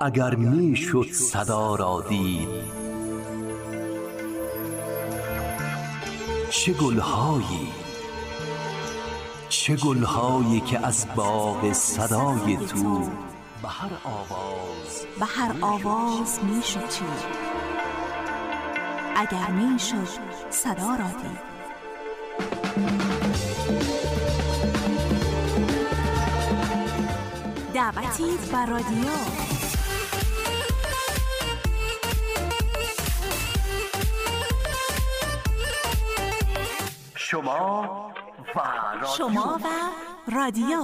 اگر می شد صدا را دید. چه گلهایی که از باغ صدای تو به هر آواز می شد چید اگر می شد صدا را دید. دعوتی بر رادیو. شما و رادیو.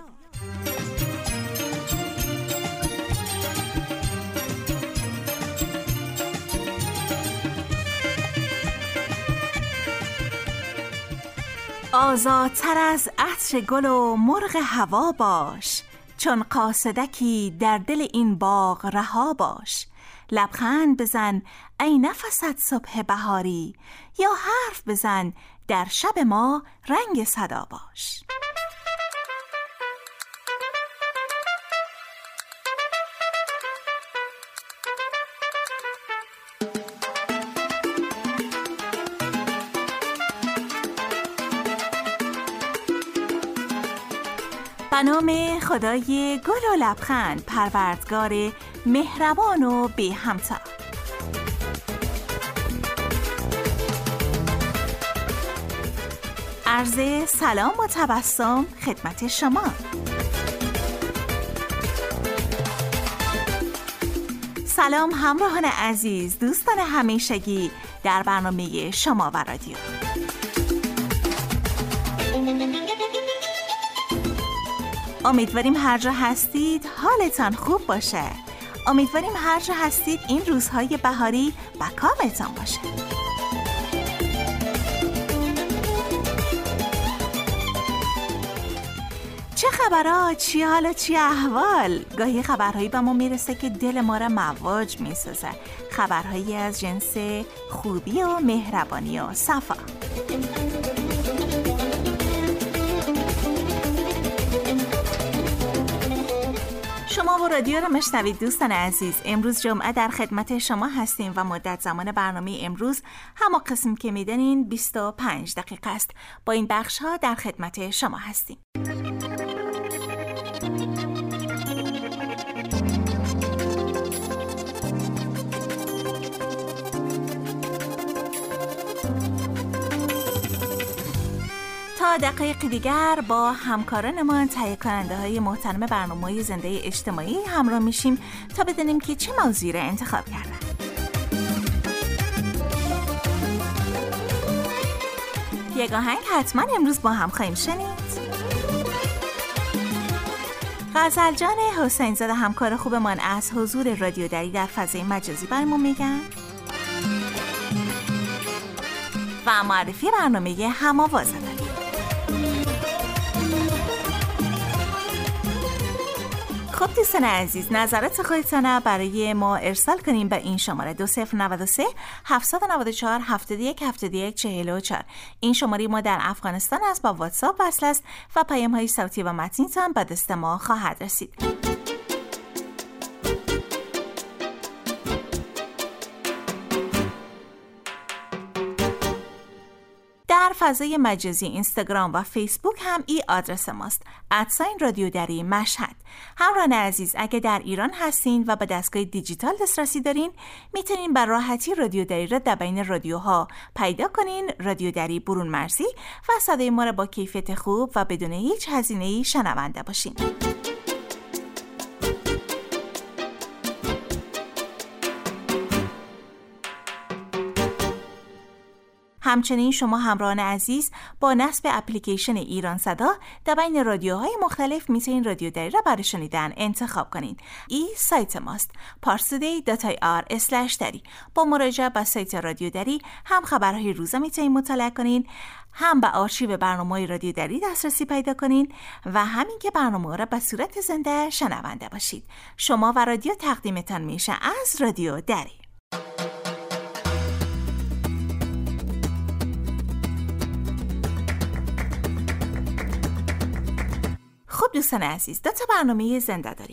آزادتر از عطر گل و مرغ هوا باش، چون قاصدکی در دل این باغ رها باش. لبخند بزن ای نفست صبح بهاری، یا حرف بزن در شب ما رنگ صدا باش. به نام خدای گل و لبخند، پروردگار مهربان و بی همتا. عرض سلام و تبسم خدمت شما. سلام همراهان عزیز، دوستان همیشگی در برنامه شما و رادیو. امیدواریم هر جا هستید حالتان خوب باشه. امیدواریم هر جا هستید این روزهای بهاری به کامتان باشه. چه خبرها؟ چی حال و چی احوال؟ گاهی خبرهایی به ما میرسه که دل ما را مواج میسازه. خبرهایی از جنس خوبی و مهربانی و صفا. شما و رادیو رو مشنوید دوستان عزیز. امروز جمعه در خدمت شما هستیم و مدت زمان برنامه امروز همه قسم که میدنین 25 دقیقه است. با این بخش ها در خدمت شما هستیم. تا دقایق دیگر با همکارانمان تهیه کننده های محترم برنامه‌های زنده اجتماعی همراه میشیم تا بدونیم که چه موضوعی را انتخاب کردن. یک آهنگ حتما امروز با هم خواهیم شنید. غزل جان حسین زاده همکار خوبمان از حضور رادیو دری در فضای مجازی برامون میگن و معرفی برنامه هم‌آواز داریم. خب دوستان عزیز، نظرات خودتان برای ما ارسال کنیم به این شماره 2093 794 71 71 44. این شماره ما در افغانستان است، با واتساپ وصل است و پیام های صوتی و متنیتان به دست ما خواهد رسید. در فضای مجازی اینستاگرام و فیسبوک هم این آدرس ماست: @رادیو دری مشهد. همراهان عزیز، اگه در ایران هستین و به دستگاه دیجیتال دسترسی دارین، میتونین به راحتی رادیو دری را در بین رادیوها پیدا کنین. رادیو دری برون مرزی و صدای ما را با کیفیت خوب و بدون هیچ هزینه‌ای شنونده باشین. همچنین شما همراهان عزیز با نصب اپلیکیشن ایران صدا در بین رادیوهای مختلف میتونین رادیو دری را برای شنیدن انتخاب کنین. این سایت ماست parstoday.ir/dari. با مراجعه به سایت رادیو دری هم خبرهای روزه میتونین مطالعه کنین، هم به آرشیو برنامه‌های رادیو دری دسترسی پیدا کنین و همین که برنامه را به صورت زنده شنونده باشید. شما و رادیو تقدیمتان میشه از رادیو دری. خب دوستان عزیز، 2 تا برنامه زنده داریم.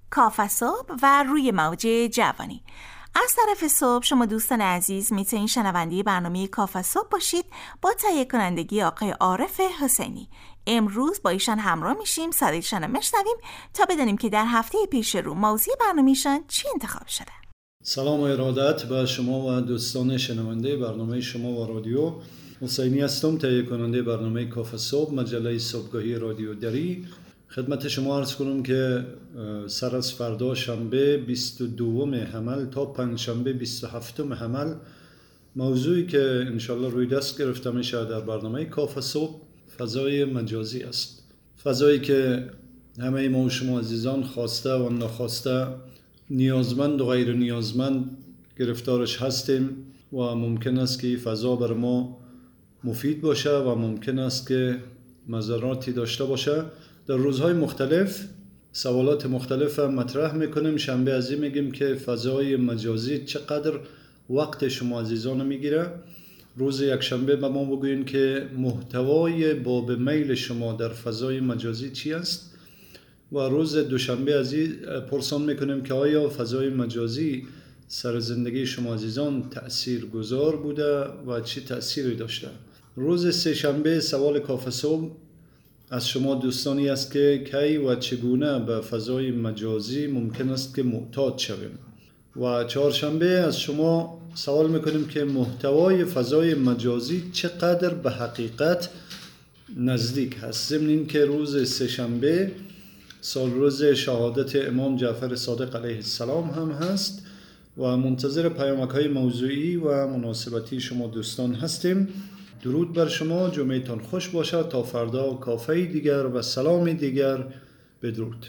کافه صبح و روی موج جوانی. از طرف صبح شما دوستان عزیز میتونین شنونده برنامه کافه صبح باشید با تهیه کنندگی آقای عارف حسینی. امروز با ایشان همراه میشیم، صدایشان رو میشنویم تا بدونیم که در هفته پیش رو موضوع برنامه‌شان چی انتخاب شده. سلام و ارادت به شما و دوستان شنونده برنامه شما و رادیو. حسینی هستم، تهیه کننده برنامه کافه صبح، مجله صبحگاهی رادیو دری. خدمت شما عرض کنم که سر از فردا شنبه 22 حمل تا پنجشنبه 27 حمل موضوعی که انشالله روی دست گرفته میشه در برنامه کافه صبح فضای مجازی است. فضایی که همه ما و شما عزیزان خواسته و ناخواسته، نیازمند و غیر نیازمند گرفتارش هستیم و ممکن است که این فضا بر ما مفید باشه و ممکن است که مضراتی داشته باشه. در روزهای مختلف سوالات مختلف مطرح میکنیم. شنبه از این میگیم که فضای مجازی چقدر وقت شما عزیزان میگیره. روز یک شنبه به ما بگوین که محتوای باب میل شما در فضای مجازی چی است و روز دوشنبه از این پرسان میکنیم که آیا فضای مجازی سر زندگی شما عزیزان تأثیر گذار بوده و چی تأثیری داشته. روز سه شنبه سوال کافه صبح از شما دوستانی است که کی و چگونه به فضای مجازی ممکن است که معتاد شویم. و چهارشنبه از شما سوال میکنیم که محتوای فضای مجازی چقدر به حقیقت نزدیک هست. ضمن این که روز سه شنبه سال روز شهادت امام جعفر صادق علیه السلام هم هست و منتظر پیامک‌های موضوعی و مناسبتی شما دوستان هستیم. درود بر شما، جمعهتان خوش باشد. تا فردا کافه دیگر و سلام دیگر، بدرود.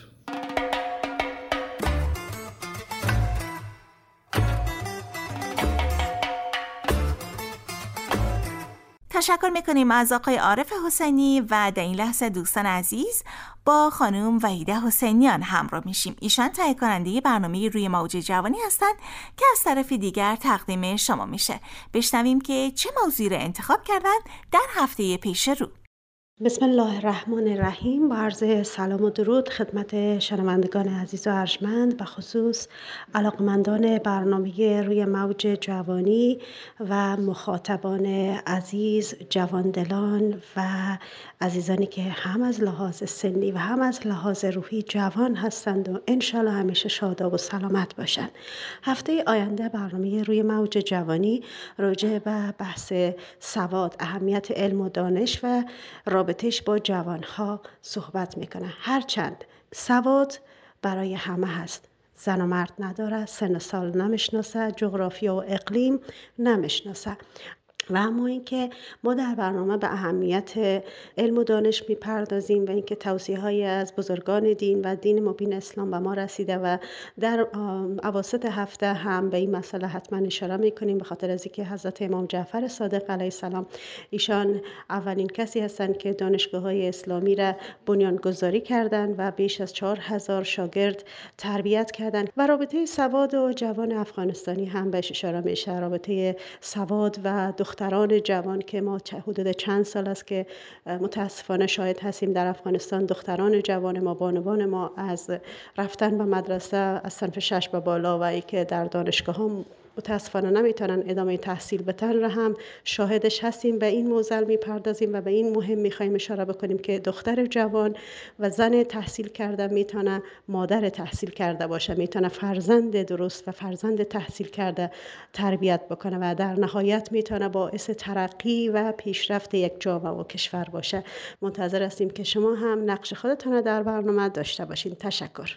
تشکر میکنیم از آقای عارف حسینی و در این لحظه دوستان عزیز با خانم وحیده حسینیان همراه میشیم. ایشان تهیه کننده برنامه روی موج جوانی هستند که از طرف دیگر تقدیم شما میشه. بشنویم که چه موضوعی را انتخاب کردند در هفته پیش رو. بسم الله الرحمن الرحیم. با عرض سلام و درود خدمت شنوندگان عزیز و ارجمند، به خصوص علاقمندان برنامه روی موج جوانی و مخاطبان عزیز، جواندلان و عزیزانی که هم از لحاظ سنی و هم از لحاظ روحی جوان هستند و انشالله همیشه شاداب و سلامت باشند. هفته آینده برنامه روی موج جوانی راجع به بحث سواد، اهمیت علم و دانش و رابطهش با جوانها صحبت میکنه. هرچند سواد برای همه هست، زن و مرد نداره، سن و سال نمیشناسه، جغرافیا و اقلیم نمیشناسه. و اما اینکه ما در برنامه به اهمیت علم و دانش میپردازیم و اینکه توصیه‌هایی از بزرگان دین و دین مبین اسلام به ما رسیده و در اواسط هفته هم به این مسئله حتما اشاره میکنیم، به خاطر از اینکه حضرت امام جعفر صادق علیه السلام ایشان اولین کسی هستند که دانشگاه‌های اسلامی را بنیانگذاری کردند و بیش از 4000 شاگرد تربیت کردند. و رابطه سواد و جوان افغانستانی هم بهش اشاره میشه. رابطه سواد و دختران جوان که ما حدود چند سال است که متاسفانه شاهد هستیم در افغانستان دختران جوان ما، بانوان ما از رفتن به مدرسه از صنف 6 به بالا و ای که در دانشگاه ها متاسفانه نمیتونن ادامه تحصیل بتن را هم شاهدش هستیم. به این موضوع میپردازیم و به این مهم میخوایم اشاره بکنیم که دختر جوان و زن تحصیل کرده میتونه مادر تحصیل کرده باشه، میتونه فرزند درست و فرزند تحصیل کرده تربیت بکنه و در نهایت میتونه باعث ترقی و پیشرفت یک جامعه و کشور باشه. منتظر هستیم که شما هم نقش خودتون در برنامه داشته باشین. تشکر.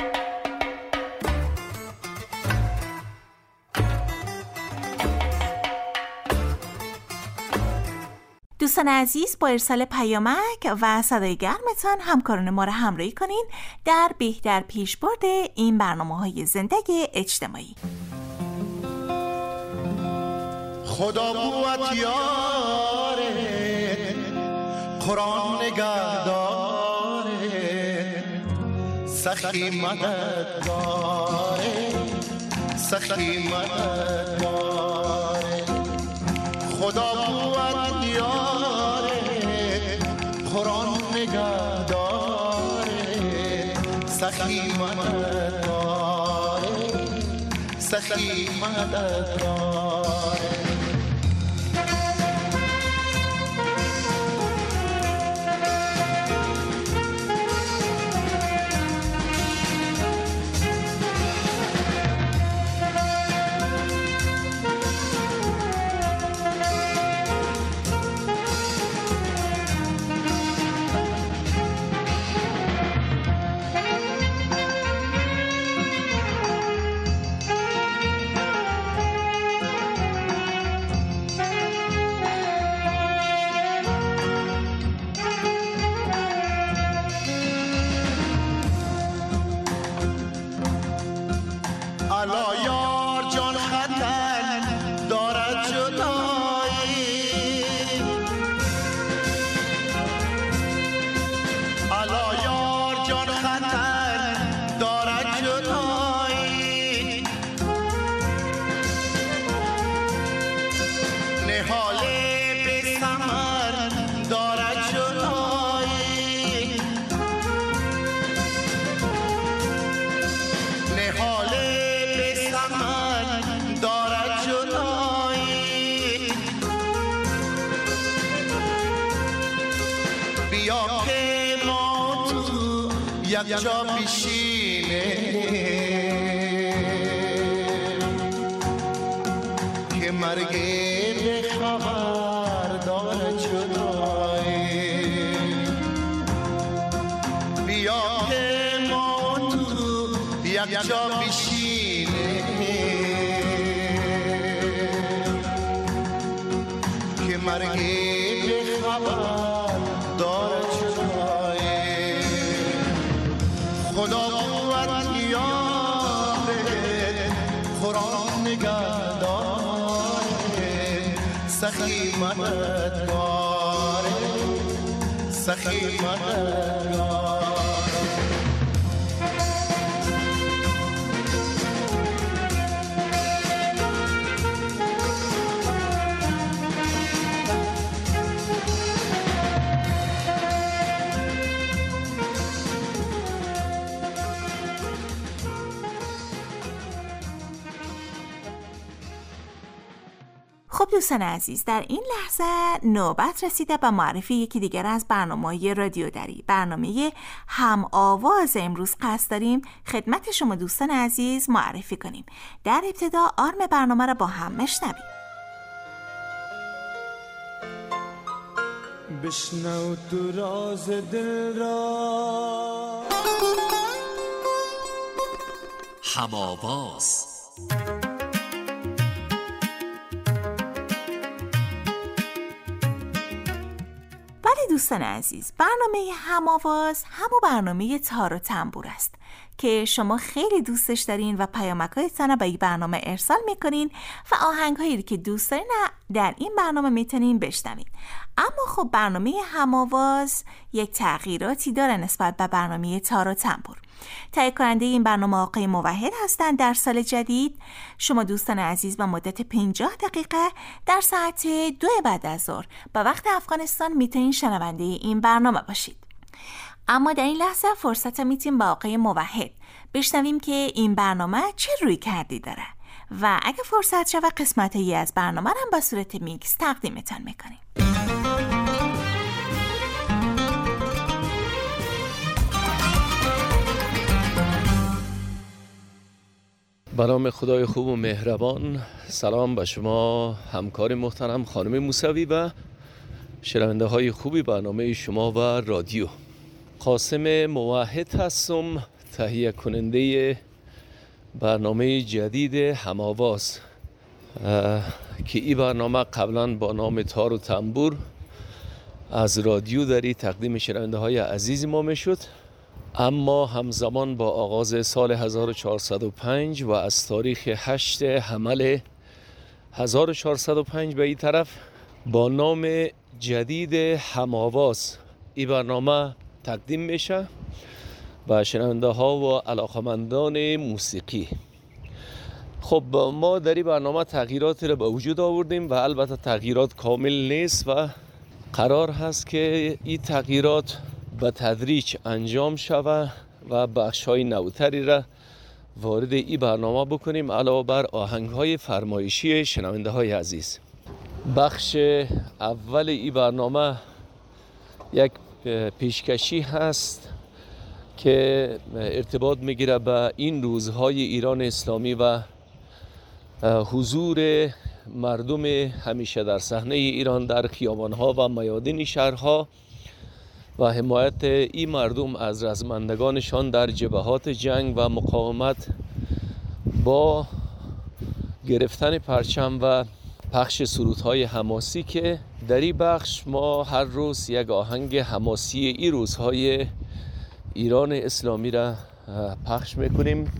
دوستان عزیز، با ارسال پیامک و صدای گرمتان همکاران ما را همراهی کنین در بهتر پیشبرد این برنامه‌های زندگی اجتماعی. خدا قوت یاره، قرآن نگهداره، سخی مددگاره، سخی مددگاره. خدا قوت یاره، قرآن نگهداره، سخی مددگاره سخی مددگاره یک جا بشینه که مرگ به خبر داره جدایی بیا که ما تو یک جا بشینه که مرگ به خبر داره خدا قوت یاره قرآن نگهداره سخی مددگاره سخی مددگاره خب دوستان عزیز، در این لحظه نوبت رسیده به معرفی یکی دیگر از برنامه‌های رادیو دری، برنامه هم آواز. امروز قصد داریم خدمت شما دوستان عزیز معرفی کنیم. در ابتدا آرم برنامه را با هم میشنویم. بشنو تو راز دل را هم آواز. دوستان عزیز، برنامه هم آواز همون برنامه تار و تنبور است که شما خیلی دوستش دارین و پیامک‌هایتان رو به این برنامه ارسال میکنین و آهنگ‌هایی که دوست دارین در این برنامه میتونین بشنوین. اما خب برنامه هم آواز یک تغییراتی داره نسبت به برنامه تار و تنبور. تهیه کننده این برنامه آقای موحد هستند. در سال جدید شما دوستان عزیز به مدت 50 دقیقه در ساعت 2 بعد از ظهر به وقت افغانستان میتونین شنونده این برنامه باشید. اما در این لحظه فرصت میتیم با آقای موحد بشنویم که این برنامه چه روی کردی داره و اگه فرصت شود قسمت‌هایی از برنامه رو هم با صورت میکس تقدیمتان میکنیم. به نام خدای خوب و مهربان. سلام به شما همکار محترم خانم موسوی و شنونده های خوبی برنامه شما و رادیو. قاسم موحد هستم، تهیه کننده برنامه جدید هم آواز که این برنامه قبلا با نام تار و تنبور از رادیو دری تقدیم شنونده های عزیز ما می شد، اما همزمان با آغاز سال 1405 و از تاریخ 8 حمل 1405 به این طرف با نام جدید هم آواز این برنامه تقدیم میشه و شنونده ها و علاقمندان موسیقی. خب ما در این برنامه تغییراتی را به وجود آوردیم و البته تغییرات کامل نیست و قرار هست که این تغییرات به تدریج انجام شود و بخش‌های نوتری را وارد این برنامه بکنیم، علاوه بر آهنگ‌های فرمایشی شنونده‌های عزیز. بخش اول این برنامه یک پیشکشی هست که ارتباط میگیره به این روزهای ایران اسلامی و حضور مردم همیشه در صحنه ایران در خیابان‌ها و میادین شهرها و حمایت این مردم از رزمندگانشان در جبهات جنگ و مقاومت با گرفتن پرچم و پخش سرودهای حماسی که در این بخش ما هر روز یک آهنگ حماسی این روزهای ایران اسلامی را پخش میکنیم. این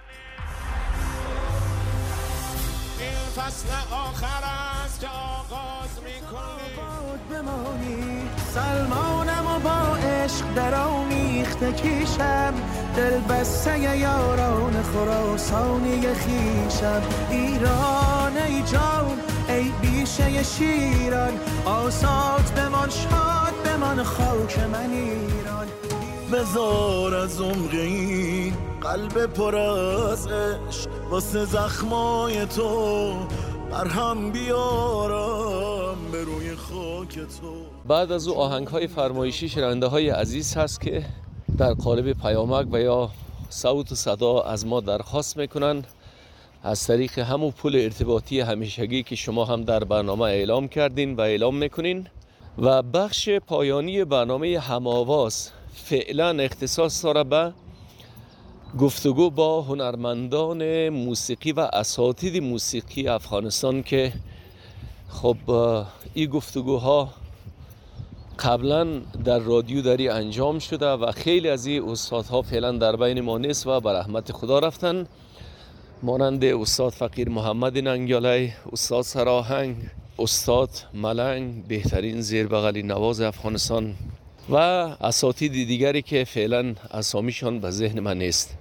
فصل آخر است که آغاز میکنیم بمانی سلمانم و با عشق در آمیخته کیشم دل بسته یاران خراسانی خیشم ایران ای جان ای بیشه شیران آزاد بمان شاد بمان خاک من ایران بذار از عمق این قلب پر از عشق واسه زخمای تو برهم بیارم به روی خاک تو. بعد از او آهنگ‌های فرمایشی شنونده‌های عزیز هست که در قالب پیامک و یا صوت و صدا از ما درخواست میکنن از طریق همون پول ارتباطی همیشگی که شما هم در برنامه اعلام کردین و اعلام میکنین. و بخش پایانی برنامه هم‌آواز فعلا اختصاص داره به گفتگو با هنرمندان موسیقی و اساتید موسیقی افغانستان که خب این گفتگوها قبلا در رادیو داری انجام شده و خیلی از این استادها فعلا در بین ما نیست و بر رحمت خدا رفتن، مانند استاد فقیر محمد ننگیالی، استاد سراهنگ، استاد ملنگ، بهترین زیربغلی نواز افغانستان و اساتید دیگری که فعلا اسامیشان به ذهن من نیست.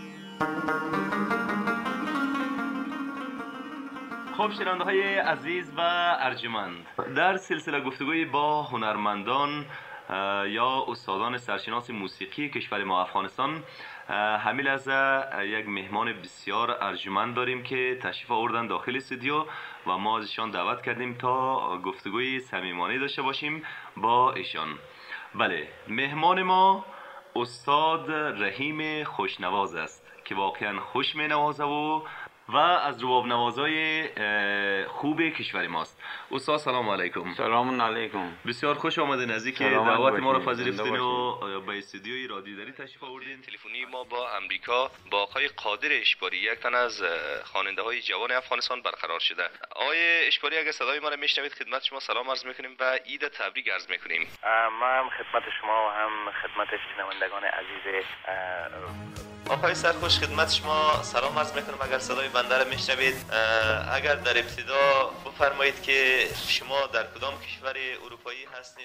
خب شنونده‌های عزیز و ارجمند، در سلسله گفتگوی با هنرمندان یا استادان سرشناس موسیقی کشور ما افغانستان همین لحظه یک مهمان بسیار ارجمند داریم که تشریف آوردن داخل استودیو و ما ازشان دعوت کردیم تا گفتگوی صمیمانه داشته باشیم با ایشان. بله، مهمان ما استاد رحیم خوشنواز است که واقعا خوش می نوازه و از رباب نوازای خوب کشور ماست. استاد سلام علیکم. سلام علیکم. بسیار خوش آمدین از اینکه دعوت ما رو پذیرفتین و به استودیوی رادیو دری تشریف آوردین. تلفنی ما با امریکا با آقای قادر اشباری، یک تن از خواننده های جوان افغانستان برقرار شده. آقای اشباری، اگه صدای ما رو میشنوید خدمت شما سلام عرض میکنیم و عید تبریک عرض میکنیم. ما هم خدمت شما و هم خدمت شنوندگان عزیز آقای سرخوش خدمت شما سلام عرض میکنم. اگر صدای بنده رو میشنوید، اگر در ابتدا بفرمایید که شما در کدام کشور اروپایی هستین؟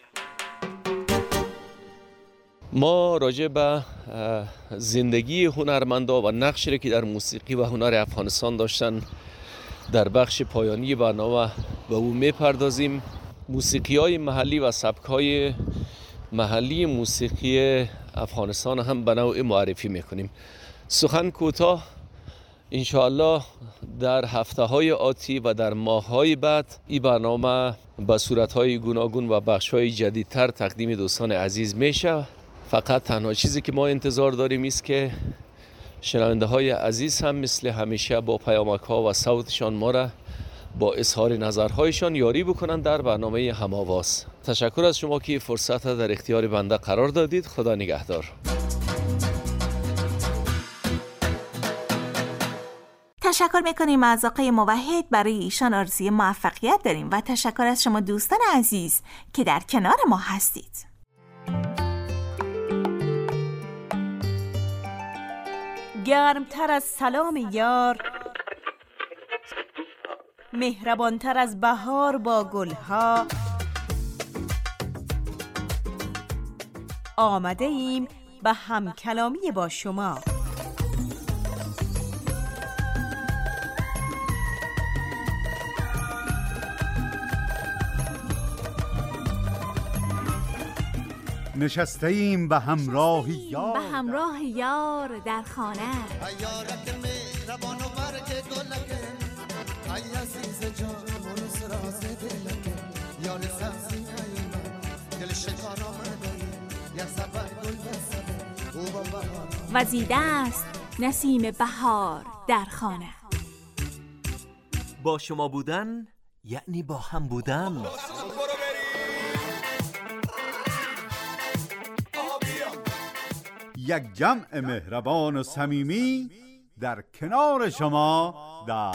ما راجع به زندگی هنرمندا و نقشی که در موسیقی و هنر افغانستان داشتن در بخش پایانی برنامه به او میپردازیم. موسیقی‌های محلی و سبک‌های محلی موسیقی افغانستان هم به نوع معرفی میکنیم. سخن کوتاه انشاءالله در هفته‌های آتی و در ماه‌های بعد این برنامه به صورت‌های گوناگون و بخش‌های جدیدتر تقدیم دوستان عزیز میشه. فقط تنها چیزی که ما انتظار داریم است که شنونده‌های عزیز هم مثل همیشه با پیامک‌ها و صوتشان ما را با اظهار نظرهایشان یاری بکنن در برنامه هم‌آواز. تشکر از شما که فرصت در اختیار بنده قرار دادید. خدا نگهدار. تشکر میکنیم از آقای موحد، برای ایشان آرزوی موفقیت داریم و تشکر از شما دوستان عزیز که در کنار ما هستید. گرمتر از سلام یار، مهربانتر از بهار با گلها، آمده ایم به همکلامی با شما. نشسته ایم به همراه یار به همراه یار در خانه. یارت مهربان و برگ گلکه ای عزیز جان منوس راز دلکه یار سبزی نیومد دل شکار آمده یا سبر گل بسده او با بهار وزیده است نسیم بهار در خانه. با شما بودن یعنی با هم بودن. یک جمع مهربان و صمیمی در کنار شما در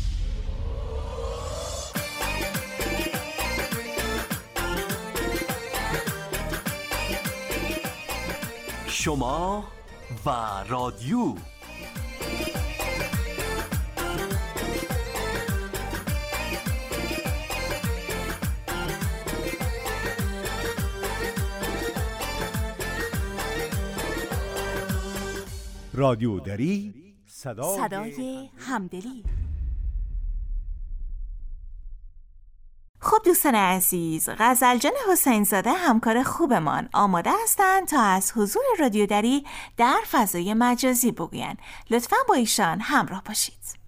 شما و رادیو. رادیو دری، صدای همدلی. خب دوستان عزیز، غزلجان حسین زاده همکار خوبمان آماده هستند تا از حضور رادیو دری در فضای مجازی بگویند. لطفاً با ایشان همراه باشید.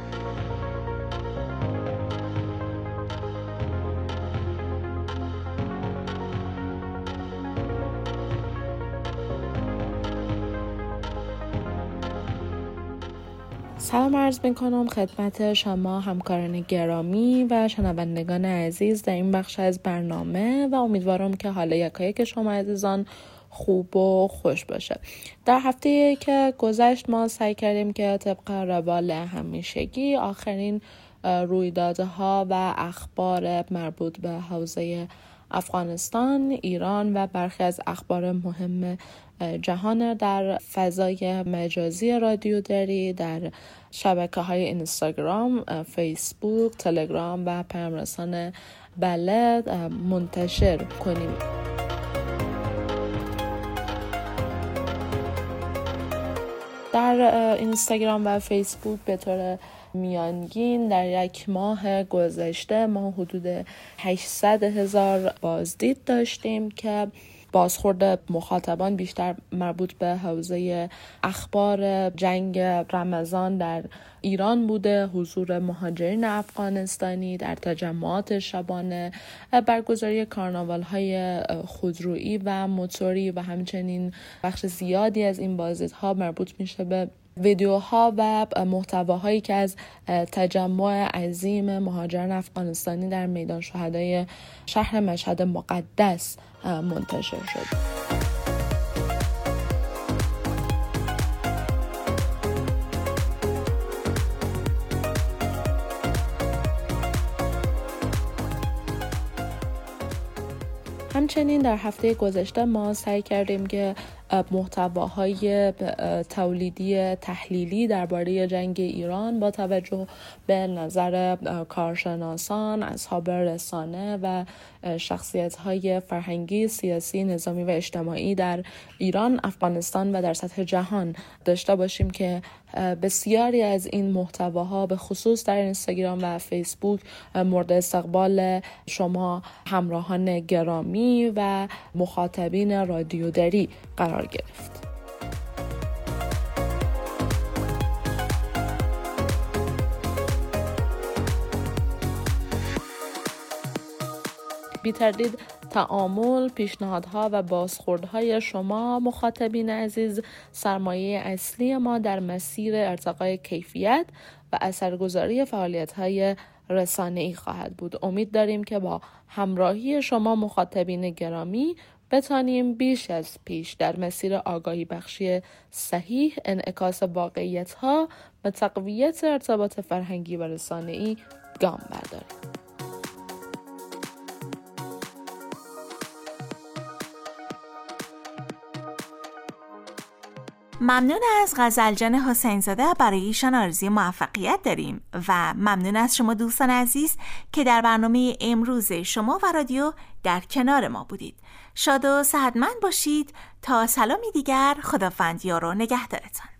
سلام عرض میکنم خدمت شما همکاران گرامی و شنوندگان عزیز در این بخش از برنامه و امیدوارم که حال یکایک شما عزیزان خوب و خوش باشه. در هفته که گذشت ما سعی کردیم که طبق روال همیشگی آخرین رویدادها و اخبار مربوط به حوزه افغانستان، ایران و برخی از اخبار مهم جهان در فضای مجازی رادیو دری در شبکه‌های اینستاگرام، فیسبوک، تلگرام و پیام‌رسان بلد منتشر کنیم. در اینستاگرام و فیسبوک به طور میانگین در یک ماه گذشته ما حدود 800,000 بازدید داشتیم که بازخورد مخاطبان بیشتر مربوط به حوزه اخبار جنگ رمضان در ایران بوده، حضور مهاجرین افغانستانی در تجمعات شبانه، برگزاری کارناوال‌های خودرویی و موتوری و همچنین بخش زیادی از این بازدیدها مربوط میشه به ویدیوها و محتواهایی که از تجمع عظیم مهاجران افغانستانی در میدان شهدای شهر مشهد مقدس منتشر شد. همچنین در هفته گذشته ما سعی کردیم که محتواهای تولیدی تحلیلی درباره جنگ ایران با توجه به نظر کارشناسان، اصحاب رسانه و شخصیت‌های فرهنگی، سیاسی، نظامی و اجتماعی در ایران، افغانستان و در سطح جهان داشته باشیم که بسیاری از این محتواها به خصوص در اینستاگرام و فیسبوک مورد استقبال شما همراهان گرامی و مخاطبین رادیو دری قرار گرفت. بی تردید تعامل، پیشنهادها و بازخوردهای شما مخاطبین عزیز سرمایه اصلی ما در مسیر ارتقای کیفیت و اثرگذاری فعالیت‌های رسانه‌ای خواهد بود. امید داریم که با همراهی شما مخاطبین گرامی بتانیم بیش از پیش در مسیر آگاهی بخشی صحیح، انعکاس واقعیت‌ها و تقویت ارتباط فرهنگی و رسانه‌ای گام برداریم. ممنون از غزلجان حسین زاده، برای ایشان آرزوی موفقیت داریم و ممنون از شما دوستان عزیز که در برنامه امروز شما و رادیو در کنار ما بودید. شاد و صحتمند باشید. تا سلامی دیگر، خداوند یار و نگهدارتان.